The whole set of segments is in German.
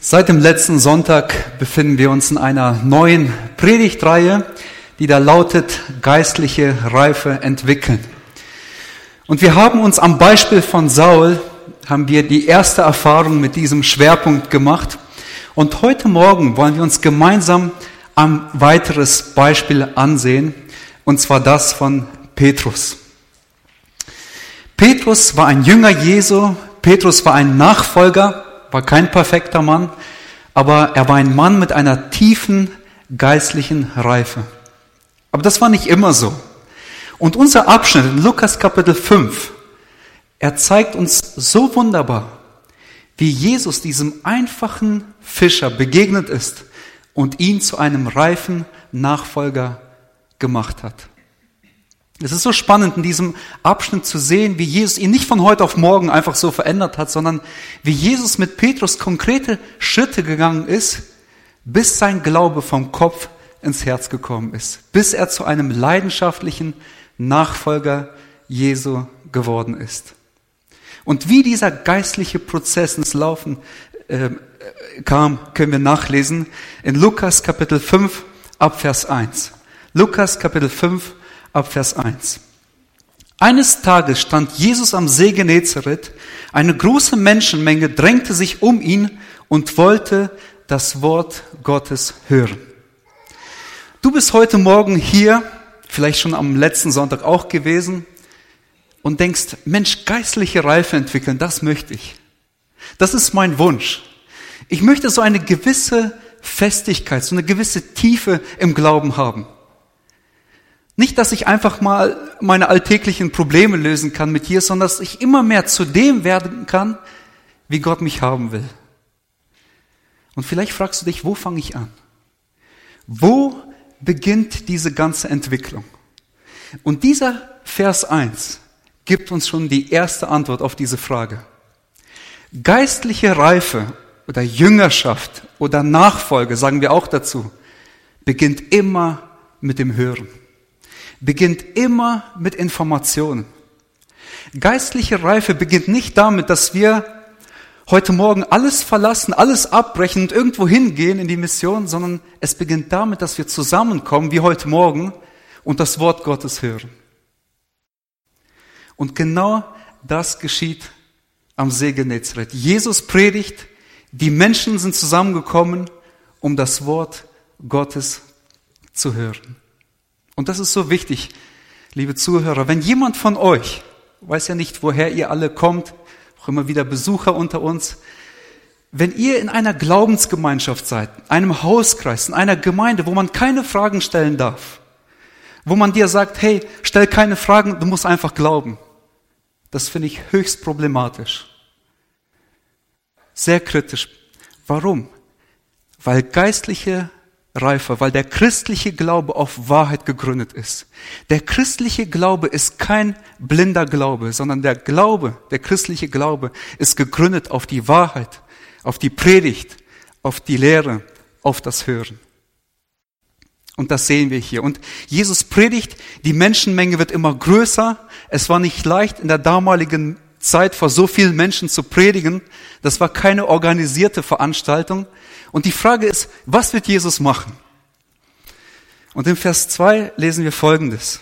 Seit dem letzten Sonntag befinden wir uns in einer neuen Predigtreihe, die da lautet geistliche Reife entwickeln. Und wir haben uns am Beispiel von Saul, haben wir die erste Erfahrung mit diesem Schwerpunkt gemacht. Und heute Morgen wollen wir uns gemeinsam ein weiteres Beispiel ansehen, und zwar das von Petrus. Petrus war ein Jünger Jesu, Petrus war ein Nachfolger, war kein perfekter Mann, aber er war ein Mann mit einer tiefen geistlichen Reife. Aber das war nicht immer so. Und unser Abschnitt in Lukas Kapitel 5, er zeigt uns so wunderbar, wie Jesus diesem einfachen Fischer begegnet ist und ihn zu einem reifen Nachfolger gemacht hat. Es ist so spannend, in diesem Abschnitt zu sehen, wie Jesus ihn nicht von heute auf morgen einfach so verändert hat, sondern wie Jesus mit Petrus konkrete Schritte gegangen ist, bis sein Glaube vom Kopf ins Herz gekommen ist, bis er zu einem leidenschaftlichen Nachfolger Jesu geworden ist. Und wie dieser geistliche Prozess ins Laufen kam, können wir nachlesen in Lukas Kapitel 5 ab Vers 1. Lukas Kapitel 5 ab Vers 1. Eines Tages stand Jesus am See Genezareth, eine große Menschenmenge drängte sich um ihn und wollte das Wort Gottes hören. Du bist heute Morgen hier, vielleicht schon am letzten Sonntag auch gewesen, und denkst, Mensch, geistliche Reife entwickeln, das möchte ich. Das ist mein Wunsch. Ich möchte so eine gewisse Festigkeit, so eine gewisse Tiefe im Glauben haben. Nicht, dass ich einfach mal meine alltäglichen Probleme lösen kann mit Jesus, sondern dass ich immer mehr zu dem werden kann, wie Gott mich haben will. Und vielleicht fragst du dich, wo fange ich an? Wo beginnt diese ganze Entwicklung? Und dieser Vers 1 gibt uns schon die erste Antwort auf diese Frage. Geistliche Reife oder Jüngerschaft oder Nachfolge, sagen wir auch dazu, beginnt immer mit dem Hören. Beginnt immer mit Informationen. Geistliche Reife beginnt nicht damit, dass wir heute Morgen alles verlassen, alles abbrechen und irgendwo hingehen in die Mission, sondern es beginnt damit, dass wir zusammenkommen, wie heute Morgen, und das Wort Gottes hören. Und genau das geschieht am See Genezareth. Jesus predigt, die Menschen sind zusammengekommen, um das Wort Gottes zu hören. Und das ist so wichtig, liebe Zuhörer. Wenn jemand von euch, weiß ja nicht, woher ihr alle kommt, auch immer wieder Besucher unter uns, wenn ihr in einer Glaubensgemeinschaft seid, einem Hauskreis, in einer Gemeinde, wo man keine Fragen stellen darf, wo man dir sagt, hey, stell keine Fragen, du musst einfach glauben. Das finde ich höchst problematisch. Sehr kritisch. Warum? Weil geistliche Reife, weil der christliche Glaube auf Wahrheit gegründet ist. Der christliche Glaube ist kein blinder Glaube, sondern der christliche Glaube ist gegründet auf die Wahrheit, auf die Predigt, auf die Lehre, auf das Hören. Und das sehen wir hier. Und Jesus predigt, die Menschenmenge wird immer größer. Es war nicht leicht, in der damaligen Zeit vor so vielen Menschen zu predigen. Das war keine organisierte Veranstaltung. Und die Frage ist, was wird Jesus machen? Und im Vers 2 lesen wir Folgendes.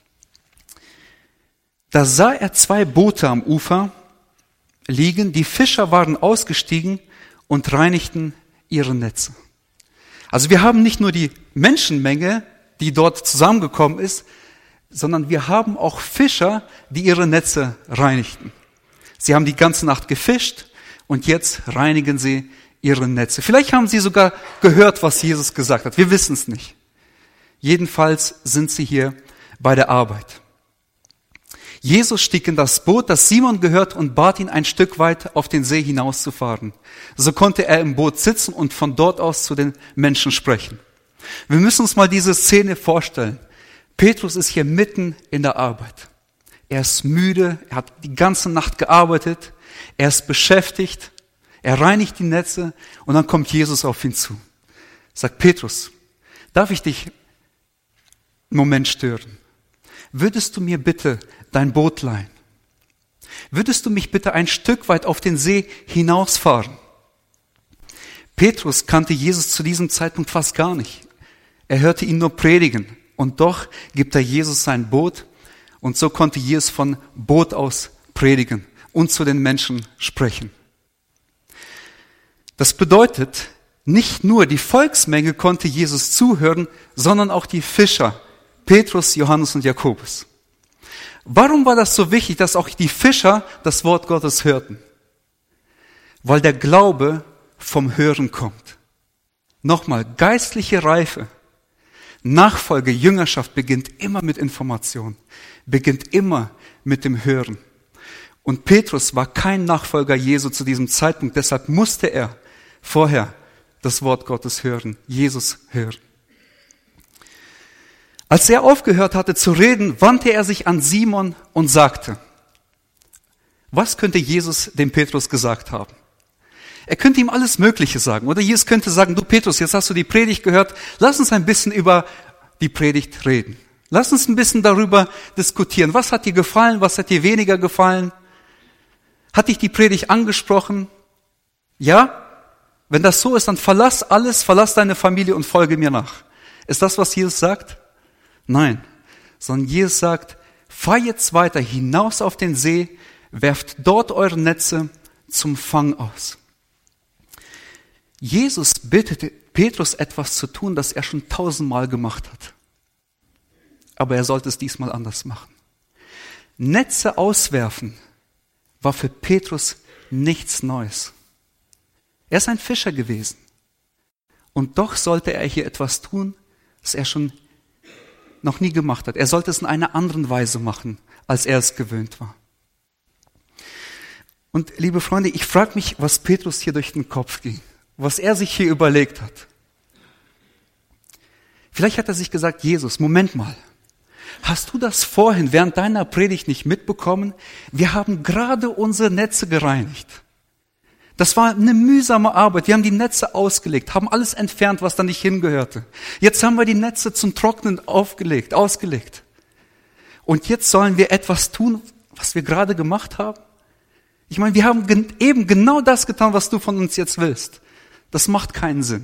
Da sah er 2 Boote am Ufer liegen, die Fischer waren ausgestiegen und reinigten ihre Netze. Also wir haben nicht nur die Menschenmenge, die dort zusammengekommen ist, sondern wir haben auch Fischer, die ihre Netze reinigten. Sie haben die ganze Nacht gefischt und jetzt reinigen sie ihre Netze. Vielleicht haben sie sogar gehört, was Jesus gesagt hat. Wir wissen es nicht. Jedenfalls sind sie hier bei der Arbeit. Jesus stieg in das Boot, das Simon gehört, und bat ihn, ein Stück weit auf den See hinauszufahren. So konnte er im Boot sitzen und von dort aus zu den Menschen sprechen. Wir müssen uns mal diese Szene vorstellen. Petrus ist hier mitten in der Arbeit. Er ist müde, er hat die ganze Nacht gearbeitet, er ist beschäftigt, er reinigt die Netze und dann kommt Jesus auf ihn zu. Sagt, Petrus, darf ich dich einen Moment stören? Würdest du mir bitte dein Boot leihen? Würdest du mich bitte ein Stück weit auf den See hinausfahren? Petrus kannte Jesus zu diesem Zeitpunkt fast gar nicht. Er hörte ihn nur predigen. Und doch gibt er Jesus sein Boot. Und so konnte Jesus von Boot aus predigen und zu den Menschen sprechen. Das bedeutet, nicht nur die Volksmenge konnte Jesus zuhören, sondern auch die Fischer, Petrus, Johannes und Jakobus. Warum war das so wichtig, dass auch die Fischer das Wort Gottes hörten? Weil der Glaube vom Hören kommt. Nochmal, geistliche Reife, Nachfolge, Jüngerschaft beginnt immer mit Information, beginnt immer mit dem Hören. Und Petrus war kein Nachfolger Jesu zu diesem Zeitpunkt, deshalb musste er vorher das Wort Gottes hören, Jesus hören. Als er aufgehört hatte zu reden, wandte er sich an Simon und sagte, was könnte Jesus dem Petrus gesagt haben? Er könnte ihm alles Mögliche sagen. Oder Jesus könnte sagen, du Petrus, jetzt hast du die Predigt gehört, lass uns ein bisschen über die Predigt reden. Lass uns ein bisschen darüber diskutieren. Was hat dir gefallen, was hat dir weniger gefallen? Hat dich die Predigt angesprochen? Ja? Wenn das so ist, dann verlass alles, verlass deine Familie und folge mir nach. Ist das, was Jesus sagt? Nein, sondern Jesus sagt, fahr jetzt weiter hinaus auf den See, werft dort eure Netze zum Fang aus. Jesus bittete Petrus etwas zu tun, das er schon 1000-mal gemacht hat. Aber er sollte es diesmal anders machen. Netze auswerfen war für Petrus nichts Neues. Er ist ein Fischer gewesen. Und doch sollte er hier etwas tun, das er schon noch nie gemacht hat. Er sollte es in einer anderen Weise machen, als er es gewöhnt war. Und liebe Freunde, ich frage mich, was Petrus hier durch den Kopf ging, was er sich hier überlegt hat. Vielleicht hat er sich gesagt, Jesus, Moment mal, hast du das vorhin während deiner Predigt nicht mitbekommen? Wir haben gerade unsere Netze gereinigt. Das war eine mühsame Arbeit. Wir haben die Netze ausgelegt, haben alles entfernt, was da nicht hingehörte. Jetzt haben wir die Netze zum Trocknen ausgelegt. Und jetzt sollen wir etwas tun, was wir gerade gemacht haben? Ich meine, wir haben eben genau das getan, was du von uns jetzt willst. Das macht keinen Sinn.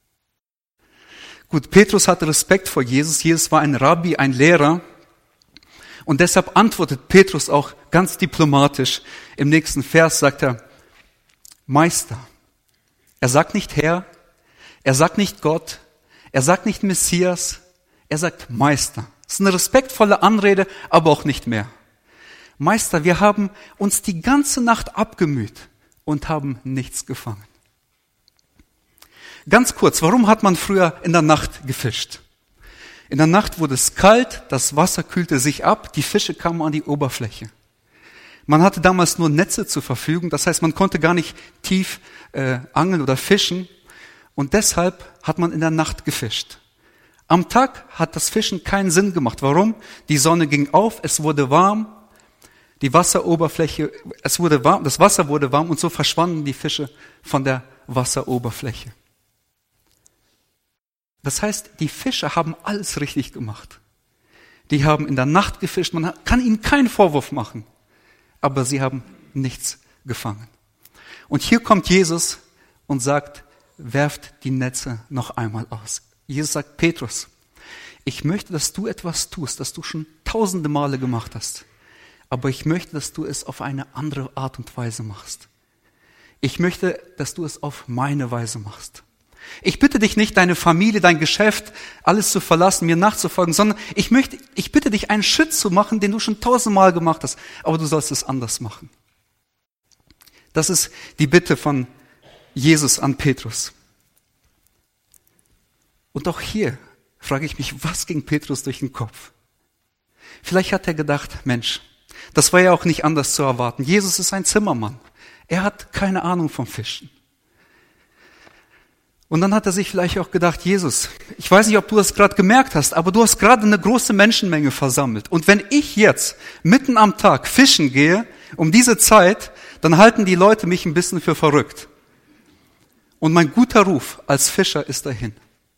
Gut, Petrus hatte Respekt vor Jesus. Jesus war ein Rabbi, ein Lehrer. Und deshalb antwortet Petrus auch ganz diplomatisch. Im nächsten Vers sagt er, Meister. Er sagt nicht Herr, er sagt nicht Gott, er sagt nicht Messias, er sagt Meister. Das ist eine respektvolle Anrede, aber auch nicht mehr. Meister, wir haben uns die ganze Nacht abgemüht und haben nichts gefangen. Ganz kurz, warum hat man früher in der Nacht gefischt? In der Nacht wurde es kalt, das Wasser kühlte sich ab, die Fische kamen an die Oberfläche. Man hatte damals nur Netze zur Verfügung, das heißt, man konnte gar nicht tief angeln oder fischen und deshalb hat man in der Nacht gefischt. Am Tag hat das Fischen keinen Sinn gemacht. Warum? Die Sonne ging auf, es wurde warm, die Wasseroberfläche, das Wasser wurde warm und so verschwanden die Fische von der Wasseroberfläche. Das heißt, die Fischer haben alles richtig gemacht. Die haben in der Nacht gefischt, man kann ihnen keinen Vorwurf machen. Aber sie haben nichts gefangen. Und hier kommt Jesus und sagt, werft die Netze noch einmal aus. Jesus sagt, Petrus, ich möchte, dass du etwas tust, das du schon tausende Male gemacht hast. Aber ich möchte, dass du es auf eine andere Art und Weise machst. Ich möchte, dass du es auf meine Weise machst. Ich bitte dich nicht, deine Familie, dein Geschäft, alles zu verlassen, mir nachzufolgen, sondern ich bitte dich, einen Schritt zu machen, den du schon 1000-mal gemacht hast, aber du sollst es anders machen. Das ist die Bitte von Jesus an Petrus. Und auch hier frage ich mich, was ging Petrus durch den Kopf? Vielleicht hat er gedacht, Mensch, das war ja auch nicht anders zu erwarten. Jesus ist ein Zimmermann. Er hat keine Ahnung vom Fischen. Und dann hat er sich vielleicht auch gedacht, Jesus, ich weiß nicht, ob du das gerade gemerkt hast, aber du hast gerade eine große Menschenmenge versammelt. Und wenn ich jetzt mitten am Tag fischen gehe, um diese Zeit, dann halten die Leute mich ein bisschen für verrückt. Und mein guter Ruf als Fischer ist dahin.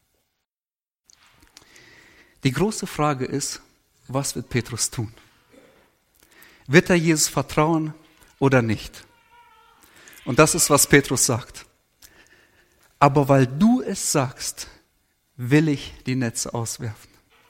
Die große Frage ist, was wird Petrus tun? Wird er Jesus vertrauen oder nicht? Und das ist, was Petrus sagt. aber weil du es sagst, will ich die Netze auswerfen.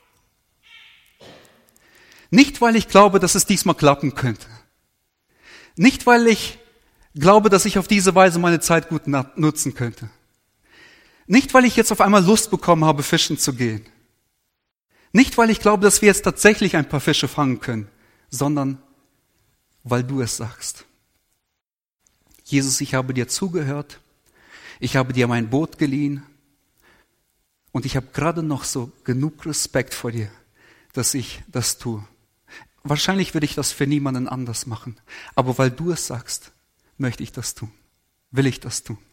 Nicht, weil ich glaube, dass es diesmal klappen könnte. Nicht, weil ich glaube, dass ich auf diese Weise meine Zeit gut nutzen könnte. Nicht, weil ich jetzt auf einmal Lust bekommen habe, fischen zu gehen. Nicht, weil ich glaube, dass wir jetzt tatsächlich ein paar Fische fangen können, sondern weil du es sagst. Jesus, ich habe dir zugehört, ich habe dir mein Boot geliehen und ich habe gerade noch so genug Respekt vor dir, dass ich das tue. Wahrscheinlich würde ich das für niemanden anders machen, aber weil du es sagst, möchte ich das tun, will ich das tun.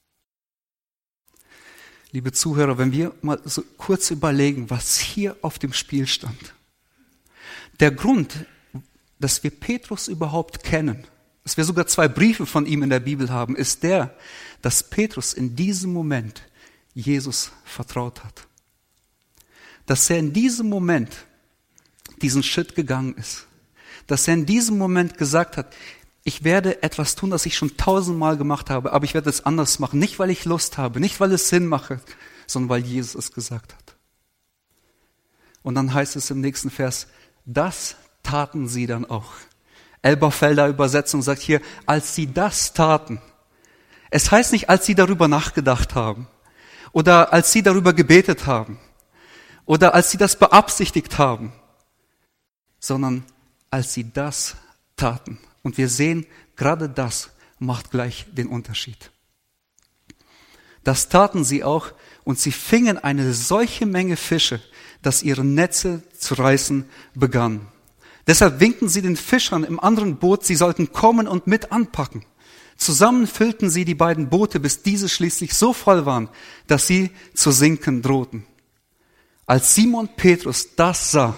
Liebe Zuhörer, wenn wir mal so kurz überlegen, was hier auf dem Spiel stand. Der Grund, dass wir Petrus überhaupt kennen, dass wir sogar 2 Briefe von ihm in der Bibel haben, ist der, dass Petrus in diesem Moment Jesus vertraut hat. Dass er in diesem Moment diesen Schritt gegangen ist. Dass er in diesem Moment gesagt hat, ich werde etwas tun, das ich schon 1000-mal gemacht habe, aber ich werde es anders machen. Nicht, weil ich Lust habe, nicht, weil es Sinn macht, sondern weil Jesus es gesagt hat. Und dann heißt es im nächsten Vers, das taten sie dann auch. Elberfelder Übersetzung sagt hier, als sie das taten. Es heißt nicht, als sie darüber nachgedacht haben oder als sie darüber gebetet haben oder als sie das beabsichtigt haben, sondern als sie das taten. Und wir sehen, gerade das macht gleich den Unterschied. Das taten sie auch und sie fingen eine solche Menge Fische, dass ihre Netze zu reißen begannen. Deshalb winkten sie den Fischern im anderen Boot, sie sollten kommen und mit anpacken. Zusammen füllten sie die beiden Boote, bis diese schließlich so voll waren, dass sie zu sinken drohten. Als Simon Petrus das sah,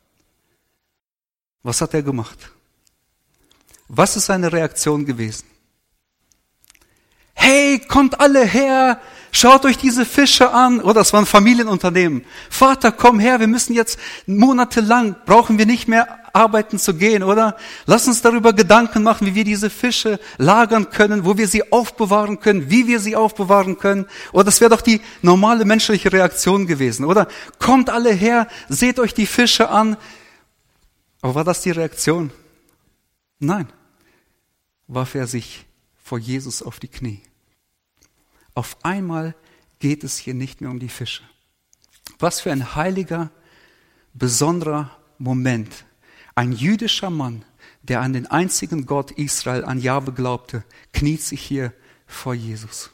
was hat er gemacht? Was ist seine Reaktion gewesen? Hey, kommt alle her, schaut euch diese Fische an. Oh, das war ein Familienunternehmen. Vater, komm her, wir müssen jetzt monatelang, brauchen wir nicht mehr arbeiten zu gehen, oder? Lass uns darüber Gedanken machen, wie wir diese Fische lagern können, wo wir sie aufbewahren können, wie wir sie aufbewahren können. Oder das wäre doch die normale menschliche Reaktion gewesen, oder? Kommt alle her, seht euch die Fische an. Aber war das die Reaktion? Nein. Warf er sich vor Jesus auf die Knie. Auf einmal geht es hier nicht mehr um die Fische. Was für ein heiliger, besonderer Moment. Ein jüdischer Mann, der an den einzigen Gott Israel, an Jahwe glaubte, kniet sich hier vor Jesus.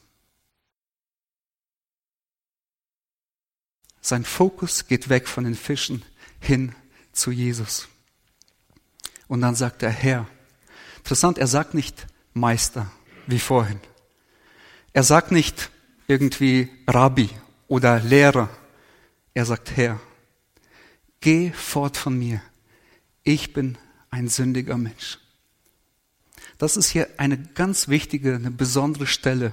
Sein Fokus geht weg von den Fischen hin zu Jesus. Und dann sagt er, Herr. Interessant, er sagt nicht Meister, wie vorhin. Er sagt nicht irgendwie Rabbi oder Lehrer. Er sagt, Herr, geh fort von mir. Ich bin ein sündiger Mensch. Das ist hier eine ganz wichtige, eine besondere Stelle.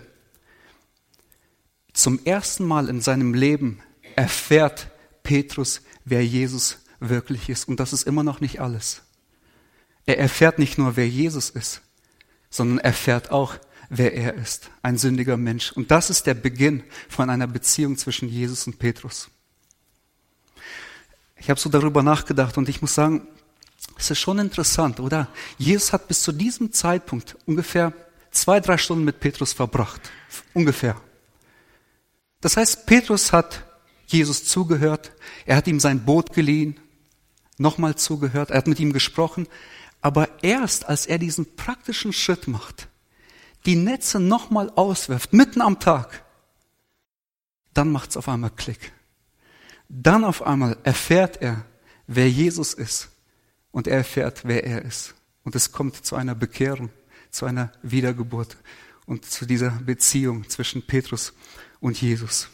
Zum ersten Mal in seinem Leben erfährt Petrus, wer Jesus wirklich ist. Und das ist immer noch nicht alles. Er erfährt nicht nur, wer Jesus ist, sondern erfährt auch, wer er ist, ein sündiger Mensch. Und das ist der Beginn von einer Beziehung zwischen Jesus und Petrus. Ich habe so darüber nachgedacht und ich muss sagen, es ist schon interessant, oder? Jesus hat bis zu diesem Zeitpunkt ungefähr 2-3 Stunden mit Petrus verbracht. Ungefähr. Das heißt, Petrus hat Jesus zugehört, er hat ihm sein Boot geliehen, nochmal zugehört, er hat mit ihm gesprochen, aber erst als er diesen praktischen Schritt macht, die Netze nochmal auswirft, mitten am Tag, dann macht es auf einmal Klick. Dann auf einmal erfährt er, wer Jesus ist und er erfährt, wer er ist. Und es kommt zu einer Bekehrung, zu einer Wiedergeburt und zu dieser Beziehung zwischen Petrus und Jesus.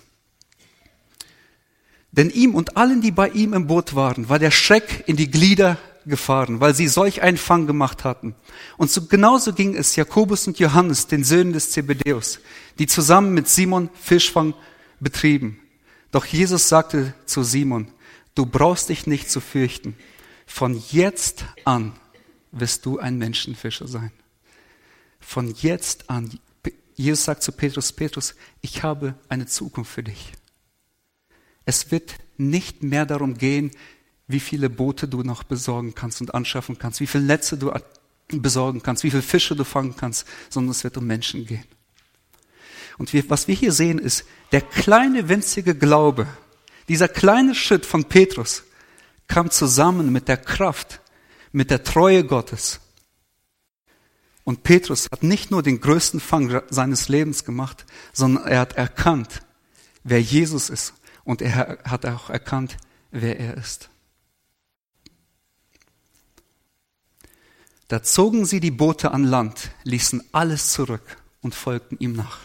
Denn ihm und allen, die bei ihm im Boot waren, war der Schreck in die Glieder gefahren, weil sie solch einen Fang gemacht hatten. Und so genauso ging es Jakobus und Johannes, den Söhnen des Zebedäus, die zusammen mit Simon Fischfang betrieben. Doch Jesus sagte zu Simon, du brauchst dich nicht zu fürchten. Von jetzt an wirst du ein Menschenfischer sein. Von jetzt an. Jesus sagt zu Petrus, Petrus, ich habe eine Zukunft für dich. Es wird nicht mehr darum gehen, wie viele Boote du noch besorgen kannst und anschaffen kannst, wie viele Netze du besorgen kannst, wie viele Fische du fangen kannst, sondern es wird um Menschen gehen. Und was wir hier sehen ist, der kleine winzige Glaube, dieser kleine Schritt von Petrus kam zusammen mit der Kraft, mit der Treue Gottes. Und Petrus hat nicht nur den größten Fang seines Lebens gemacht, sondern er hat erkannt, wer Jesus ist. Und er hat auch erkannt, wer er ist. Da zogen sie die Boote an Land, ließen alles zurück und folgten ihm nach.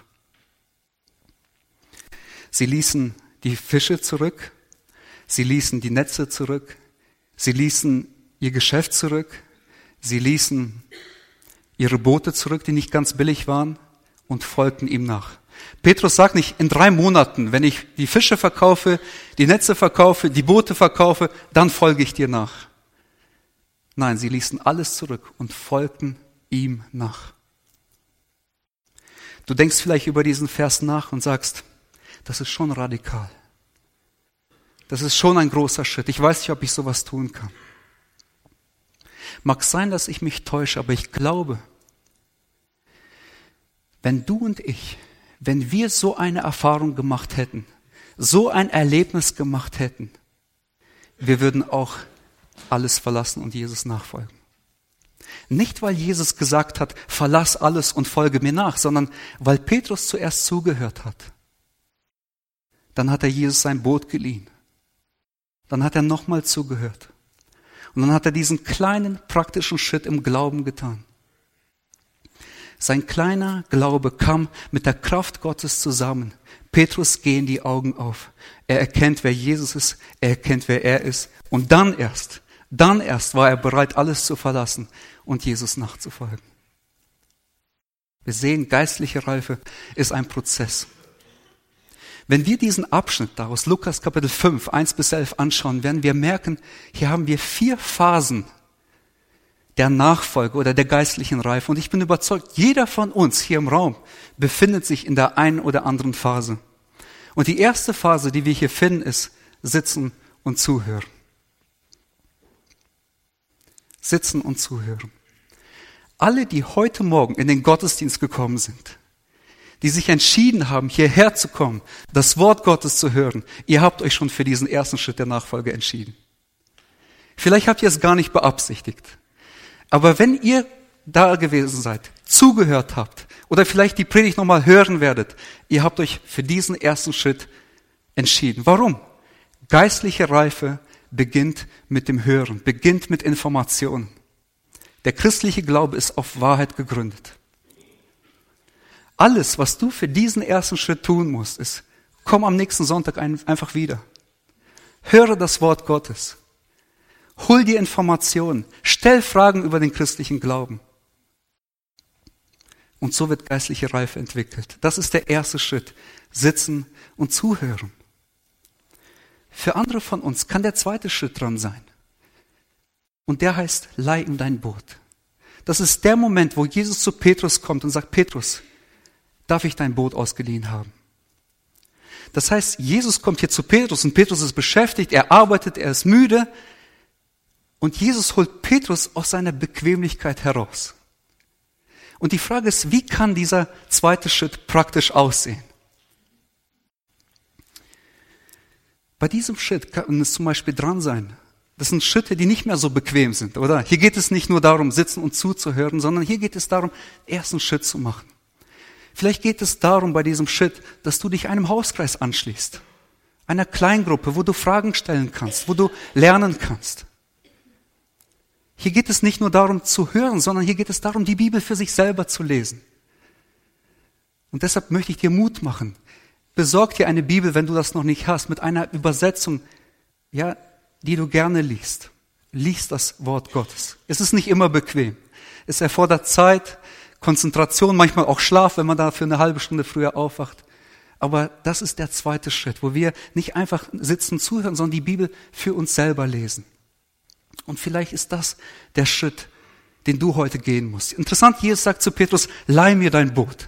Sie ließen die Fische zurück, sie ließen die Netze zurück, sie ließen ihr Geschäft zurück, sie ließen ihre Boote zurück, die nicht ganz billig waren, und folgten ihm nach. Petrus sagt nicht, in 3 Monaten, wenn ich die Fische verkaufe, die Netze verkaufe, die Boote verkaufe, dann folge ich dir nach. Nein, sie ließen alles zurück und folgten ihm nach. Du denkst vielleicht über diesen Vers nach und sagst, das ist schon radikal. Das ist schon ein großer Schritt. Ich weiß nicht, ob ich sowas tun kann. Mag sein, dass ich mich täusche, aber ich glaube, wenn du und ich, wenn wir so eine Erfahrung gemacht hätten, so ein Erlebnis gemacht hätten, wir würden auch alles verlassen und Jesus nachfolgen. Nicht, weil Jesus gesagt hat, verlass alles und folge mir nach, sondern weil Petrus zuerst zugehört hat. Dann hat er Jesus sein Boot geliehen. Dann hat er nochmal zugehört. Und dann hat er diesen kleinen praktischen Schritt im Glauben getan. Sein kleiner Glaube kam mit der Kraft Gottes zusammen. Petrus gehen die Augen auf. Er erkennt, wer Jesus ist. Er erkennt, wer er ist. Und dann erst war er bereit, alles zu verlassen und Jesus nachzufolgen. Wir sehen, geistliche Reife ist ein Prozess. Wenn wir diesen Abschnitt daraus, Lukas Kapitel 5, 1-11 anschauen, werden wir merken, hier haben wir 4 Phasen der Nachfolge oder der geistlichen Reife. Und ich bin überzeugt, jeder von uns hier im Raum befindet sich in der einen oder anderen Phase. Und die erste Phase, die wir hier finden, ist sitzen und zuhören. Sitzen und zuhören. Alle, die heute Morgen in den Gottesdienst gekommen sind, die sich entschieden haben, hierher zu kommen, das Wort Gottes zu hören, ihr habt euch schon für diesen ersten Schritt der Nachfolge entschieden. Vielleicht habt ihr es gar nicht beabsichtigt. Aber wenn ihr da gewesen seid, zugehört habt oder vielleicht die Predigt nochmal hören werdet, ihr habt euch für diesen ersten Schritt entschieden. Warum? Geistliche Reife beginnt mit dem Hören, beginnt mit Informationen. Der christliche Glaube ist auf Wahrheit gegründet. Alles, was du für diesen ersten Schritt tun musst, ist, komm am nächsten Sonntag einfach wieder. Höre das Wort Gottes. Hol dir Informationen. Stell Fragen über den christlichen Glauben. Und so wird geistliche Reife entwickelt. Das ist der erste Schritt. Sitzen und zuhören. Für andere von uns kann der zweite Schritt dran sein. Und der heißt, leih ihm dein Boot. Das ist der Moment, wo Jesus zu Petrus kommt und sagt, Petrus, darf ich dein Boot ausgeliehen haben? Das heißt, Jesus kommt hier zu Petrus und Petrus ist beschäftigt, er arbeitet, er ist müde. Und Jesus holt Petrus aus seiner Bequemlichkeit heraus. Und die Frage ist, wie kann dieser zweite Schritt praktisch aussehen? Bei diesem Schritt kann es zum Beispiel dran sein. Das sind Schritte, die nicht mehr so bequem sind, oder? Hier geht es nicht nur darum, sitzen und zuzuhören, sondern hier geht es darum, den ersten Schritt zu machen. Vielleicht geht es darum bei diesem Schritt, dass du dich einem Hauskreis anschließt. Einer Kleingruppe, wo du Fragen stellen kannst, wo du lernen kannst. Hier geht es nicht nur darum zu hören, sondern hier geht es darum, die Bibel für sich selber zu lesen. Und deshalb möchte ich dir Mut machen. Besorg dir eine Bibel, wenn du das noch nicht hast, mit einer Übersetzung, ja, die du gerne liest. Lies das Wort Gottes. Es ist nicht immer bequem. Es erfordert Zeit, Konzentration, manchmal auch Schlaf, wenn man da für eine halbe Stunde früher aufwacht. Aber das ist der zweite Schritt, wo wir nicht einfach sitzen, zuhören, sondern die Bibel für uns selber lesen. Und vielleicht ist das der Schritt, den du heute gehen musst. Interessant, Jesus sagt zu Petrus, leih mir dein Boot.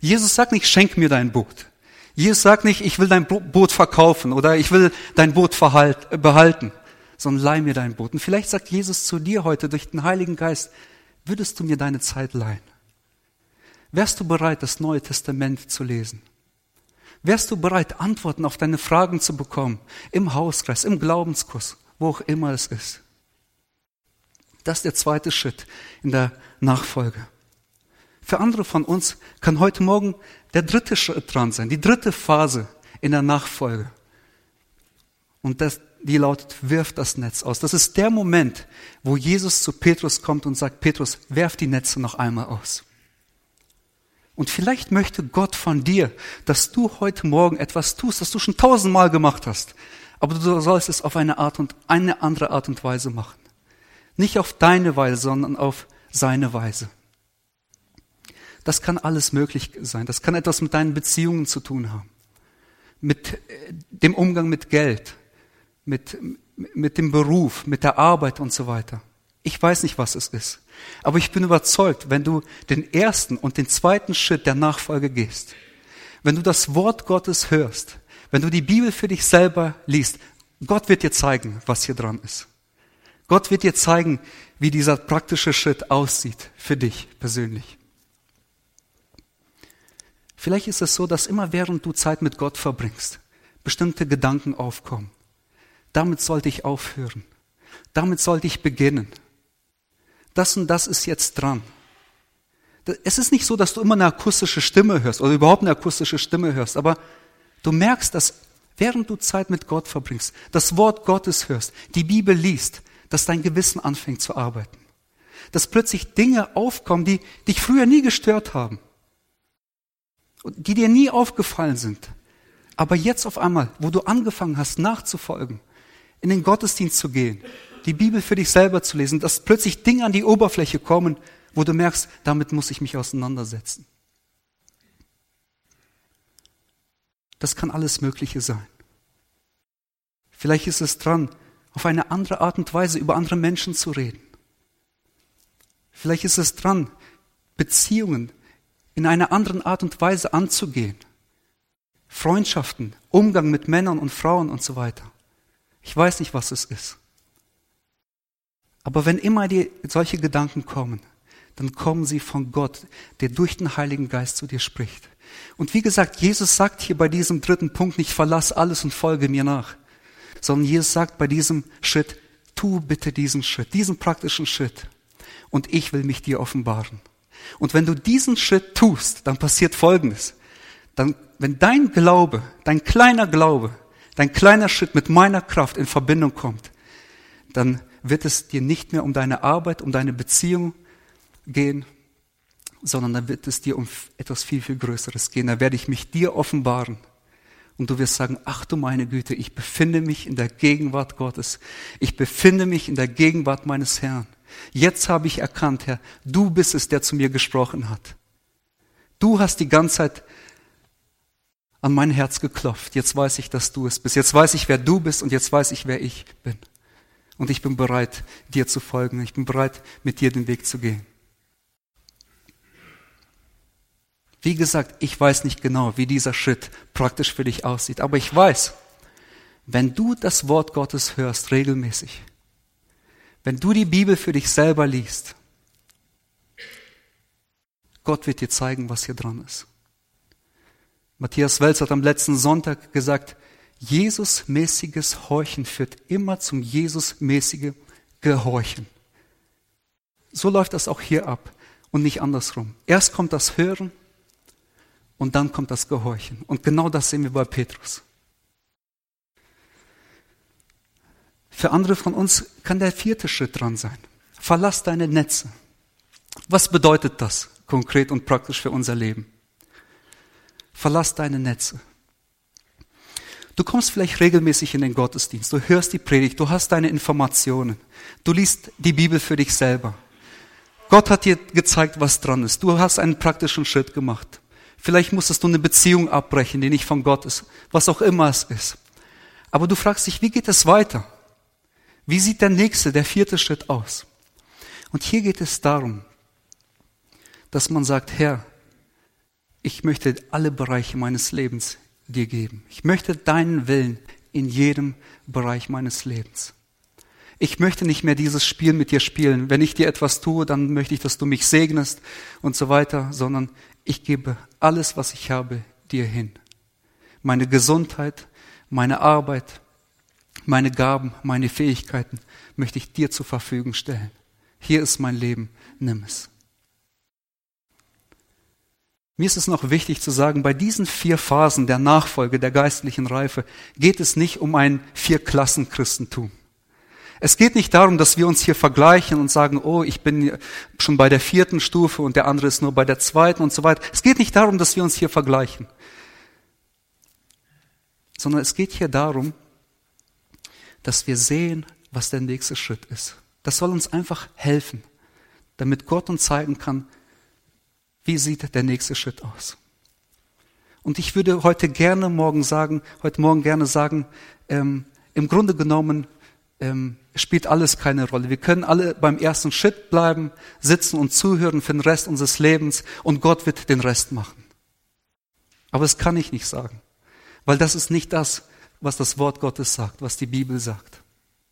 Jesus sagt nicht, schenk mir dein Boot. Jesus sagt nicht, ich will dein Boot verkaufen oder ich will dein Boot behalten, sondern leih mir dein Boot. Und vielleicht sagt Jesus zu dir heute durch den Heiligen Geist, würdest du mir deine Zeit leihen? Wärst du bereit, das Neue Testament zu lesen? Wärst du bereit, Antworten auf deine Fragen zu bekommen? Im Hauskreis, im Glaubenskurs, wo auch immer es ist. Das ist der zweite Schritt in der Nachfolge. Für andere von uns kann heute Morgen der dritte Schritt dran sein, die dritte Phase in der Nachfolge. Und die lautet, wirf das Netz aus. Das ist der Moment, wo Jesus zu Petrus kommt und sagt, Petrus, werf die Netze noch einmal aus. Und vielleicht möchte Gott von dir, dass du heute Morgen etwas tust, das du schon 1000-mal gemacht hast. Aber du sollst es auf eine andere Art und Weise machen. Nicht auf deine Weise, sondern auf seine Weise. Das kann alles möglich sein. Das kann etwas mit deinen Beziehungen zu tun haben. Mit dem Umgang mit Geld, mit dem Beruf, mit der Arbeit und so weiter. Ich weiß nicht, was es ist. Aber ich bin überzeugt, wenn du den ersten und den zweiten Schritt der Nachfolge gehst, wenn du das Wort Gottes hörst, wenn du die Bibel für dich selber liest, Gott wird dir zeigen, was hier dran ist. Gott wird dir zeigen, wie dieser praktische Schritt aussieht für dich persönlich. Vielleicht ist es so, dass immer während du Zeit mit Gott verbringst, bestimmte Gedanken aufkommen. Damit sollte ich aufhören. Damit sollte ich beginnen. Das und das ist jetzt dran. Es ist nicht so, dass du immer eine akustische Stimme hörst oder überhaupt eine akustische Stimme hörst, aber du merkst, dass während du Zeit mit Gott verbringst, das Wort Gottes hörst, die Bibel liest, dass dein Gewissen anfängt zu arbeiten. Dass plötzlich Dinge aufkommen, die dich früher nie gestört haben. Die dir nie aufgefallen sind. Aber jetzt auf einmal, wo du angefangen hast nachzufolgen, in den Gottesdienst zu gehen, die Bibel für dich selber zu lesen, dass plötzlich Dinge an die Oberfläche kommen, wo du merkst, damit muss ich mich auseinandersetzen. Das kann alles Mögliche sein. Vielleicht ist es dran, auf eine andere Art und Weise über andere Menschen zu reden. Vielleicht ist es dran, Beziehungen in einer anderen Art und Weise anzugehen. Freundschaften, Umgang mit Männern und Frauen und so weiter. Ich weiß nicht, was es ist. Aber wenn immer dir solche Gedanken kommen, dann kommen sie von Gott, der durch den Heiligen Geist zu dir spricht. Und wie gesagt, Jesus sagt hier bei diesem dritten Punkt nicht, verlass alles und folge mir nach. Sondern Jesus sagt bei diesem Schritt, tu bitte diesen Schritt, diesen praktischen Schritt. Und ich will mich dir offenbaren. Und wenn du diesen Schritt tust, dann passiert Folgendes. Dann, wenn dein Glaube, dein kleiner Schritt mit meiner Kraft in Verbindung kommt, dann wird es dir nicht mehr um deine Arbeit, um deine Beziehung gehen, sondern dann wird es dir um etwas viel, viel Größeres gehen. Da werde ich mich dir offenbaren. Und du wirst sagen, ach du meine Güte, ich befinde mich in der Gegenwart Gottes. Ich befinde mich in der Gegenwart meines Herrn. Jetzt habe ich erkannt, Herr, du bist es, der zu mir gesprochen hat. Du hast die ganze Zeit an mein Herz geklopft. Jetzt weiß ich, dass du es bist. Jetzt weiß ich, wer du bist und jetzt weiß ich, wer ich bin. Und ich bin bereit, dir zu folgen. Ich bin bereit, mit dir den Weg zu gehen. Wie gesagt, ich weiß nicht genau, wie dieser Schritt praktisch für dich aussieht. Aber ich weiß, wenn du das Wort Gottes hörst regelmäßig, wenn du die Bibel für dich selber liest, Gott wird dir zeigen, was hier dran ist. Matthias Welz hat am letzten Sonntag gesagt, Jesus-mäßiges Horchen führt immer zum Jesus-mäßigen Gehorchen. So läuft das auch hier ab und nicht andersrum. Erst kommt das Hören und dann kommt das Gehorchen. Und genau das sehen wir bei Petrus. Für andere von uns kann der vierte Schritt dran sein. Verlass deine Netze. Was bedeutet das konkret und praktisch für unser Leben? Verlass deine Netze. Du kommst vielleicht regelmäßig in den Gottesdienst, du hörst die Predigt, du hast deine Informationen, du liest die Bibel für dich selber. Gott hat dir gezeigt, was dran ist. Du hast einen praktischen Schritt gemacht. Vielleicht musstest du eine Beziehung abbrechen, die nicht von Gott ist, was auch immer es ist. Aber du fragst dich, wie geht es weiter? Wie sieht der vierte Schritt aus? Und hier geht es darum, dass man sagt, Herr, ich möchte alle Bereiche meines Lebens dir geben. Ich möchte deinen Willen in jedem Bereich meines Lebens. Ich möchte nicht mehr dieses Spiel mit dir spielen. Wenn ich dir etwas tue, dann möchte ich, dass du mich segnest und so weiter, sondern ich gebe alles, was ich habe, dir hin. Meine Gesundheit, meine Arbeit, meine Gaben, meine Fähigkeiten möchte ich dir zur Verfügung stellen. Hier ist mein Leben, nimm es. Mir ist es noch wichtig zu sagen, bei diesen 4 Phasen der Nachfolge, der geistlichen Reife, geht es nicht um ein 4-Klassen-Christentum. Es geht nicht darum, dass wir uns hier vergleichen und sagen, oh, ich bin schon bei der 4. Stufe und der andere ist nur bei der 2. und so weiter. Es geht nicht darum, dass wir uns hier vergleichen, sondern es geht hier darum, dass wir sehen, was der nächste Schritt ist. Das soll uns einfach helfen, damit Gott uns zeigen kann, wie sieht der nächste Schritt aus. Und ich würde heute Morgen gerne sagen, im Grunde genommen spielt alles keine Rolle. Wir können alle beim ersten Schritt bleiben, sitzen und zuhören für den Rest unseres Lebens und Gott wird den Rest machen. Aber das kann ich nicht sagen, weil das ist nicht das, was das Wort Gottes sagt, was die Bibel sagt.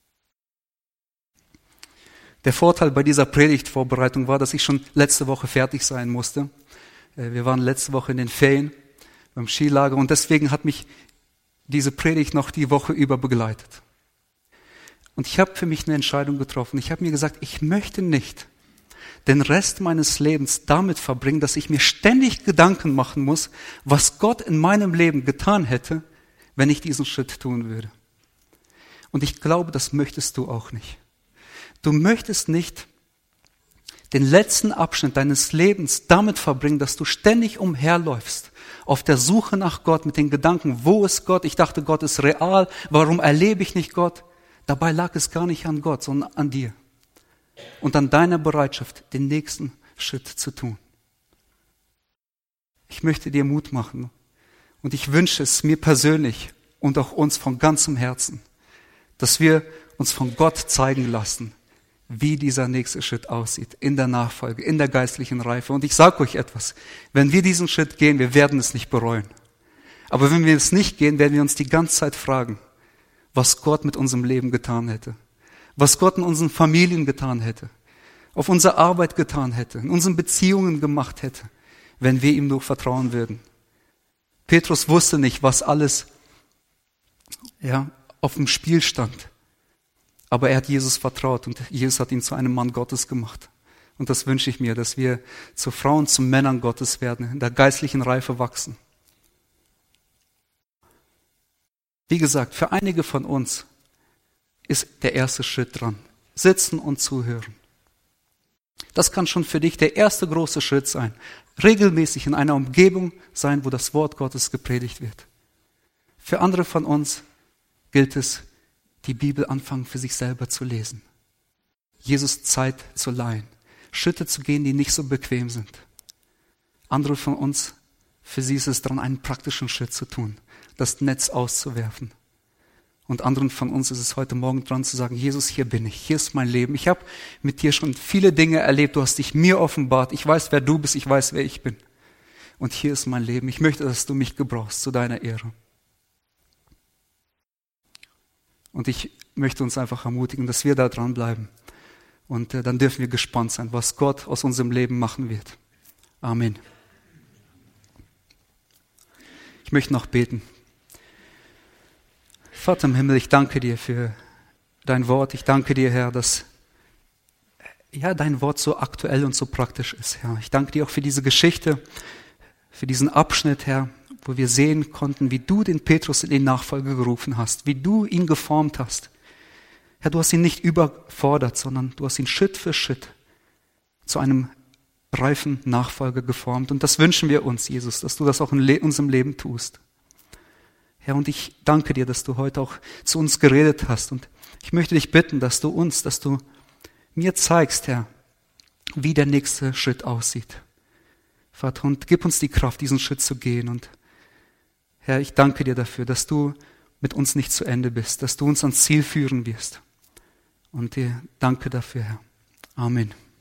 Der Vorteil bei dieser Predigtvorbereitung war, dass ich schon letzte Woche fertig sein musste. Wir waren letzte Woche in den Ferien beim Skilager und deswegen hat mich diese Predigt noch die Woche über begleitet. Und ich habe für mich eine Entscheidung getroffen. Ich habe mir gesagt, ich möchte nicht den Rest meines Lebens damit verbringen, dass ich mir ständig Gedanken machen muss, was Gott in meinem Leben getan hätte, wenn ich diesen Schritt tun würde. Und ich glaube, das möchtest du auch nicht. Du möchtest nicht den letzten Abschnitt deines Lebens damit verbringen, dass du ständig umherläufst, auf der Suche nach Gott mit den Gedanken, wo ist Gott? Ich dachte, Gott ist real. Warum erlebe ich nicht Gott? Dabei lag es gar nicht an Gott, sondern an dir. Und an deiner Bereitschaft, den nächsten Schritt zu tun. Ich möchte dir Mut machen. Und ich wünsche es mir persönlich und auch uns von ganzem Herzen, dass wir uns von Gott zeigen lassen, wie dieser nächste Schritt aussieht, in der Nachfolge, in der geistlichen Reife. Und ich sage euch etwas, wenn wir diesen Schritt gehen, wir werden es nicht bereuen. Aber wenn wir es nicht gehen, werden wir uns die ganze Zeit fragen, was Gott mit unserem Leben getan hätte, was Gott in unseren Familien getan hätte, auf unserer Arbeit getan hätte, in unseren Beziehungen gemacht hätte, wenn wir ihm nur vertrauen würden. Petrus wusste nicht, was alles auf dem Spiel stand. Aber er hat Jesus vertraut und Jesus hat ihn zu einem Mann Gottes gemacht. Und das wünsche ich mir, dass wir zu Frauen, zu Männern Gottes werden, in der geistlichen Reife wachsen. Wie gesagt, für einige von uns ist der erste Schritt dran. Sitzen und zuhören. Das kann schon für dich der erste große Schritt sein. Regelmäßig in einer Umgebung sein, wo das Wort Gottes gepredigt wird. Für andere von uns gilt es, die Bibel anfangen für sich selber zu lesen. Jesus Zeit zu leihen. Schritte zu gehen, die nicht so bequem sind. Andere von uns, für sie ist es dran, einen praktischen Schritt zu tun. Das Netz auszuwerfen. Und anderen von uns ist es heute Morgen dran zu sagen, Jesus, hier bin ich, hier ist mein Leben. Ich habe mit dir schon viele Dinge erlebt, du hast dich mir offenbart. Ich weiß, wer du bist, ich weiß, wer ich bin. Und hier ist mein Leben. Ich möchte, dass du mich gebrauchst zu deiner Ehre. Und ich möchte uns einfach ermutigen, dass wir da dranbleiben. Und dann dürfen wir gespannt sein, was Gott aus unserem Leben machen wird. Amen. Ich möchte noch beten. Vater im Himmel, ich danke dir für dein Wort. Ich danke dir, Herr, dass dein Wort so aktuell und so praktisch ist, Herr. Ich danke dir auch für diese Geschichte, für diesen Abschnitt, Herr, wo wir sehen konnten, wie du den Petrus in die Nachfolge gerufen hast, wie du ihn geformt hast. Herr, du hast ihn nicht überfordert, sondern du hast ihn Schritt für Schritt zu einem reifen Nachfolger geformt. Und das wünschen wir uns, Jesus, dass du das auch in unserem Leben tust. Herr, und ich danke dir, dass du heute auch zu uns geredet hast. Und ich möchte dich bitten, dass du mir zeigst, Herr, wie der nächste Schritt aussieht. Vater, und gib uns die Kraft, diesen Schritt zu gehen. Und Herr, ich danke dir dafür, dass du mit uns nicht zu Ende bist, dass du uns ans Ziel führen wirst. Und dir danke dafür, Herr. Amen.